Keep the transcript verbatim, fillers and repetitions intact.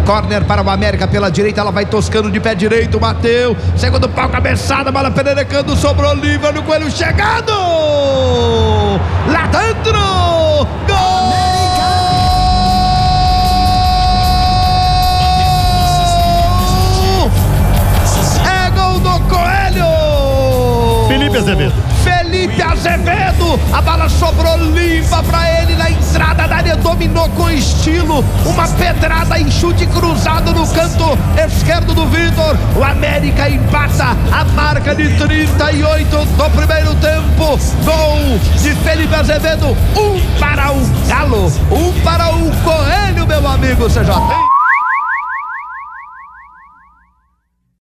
Corner para o América pela direita, ela vai toscando de pé direito, bateu, segundo pau, cabeçada, bola pererecando, sobrou livre no Coelho chegando, lá dentro, gol! É gol do Coelho! Felipe Azevedo. Felipe Azevedo, a bola sobrou limpa pra ele na entrada da área, dominou com estilo, uma pedrada em chute cruzado no canto esquerdo do Vitor. O América empata a marca de trinta e oito do primeiro tempo. Gol de Felipe Azevedo, um para o Galo, um para o Coelho, meu amigo C J.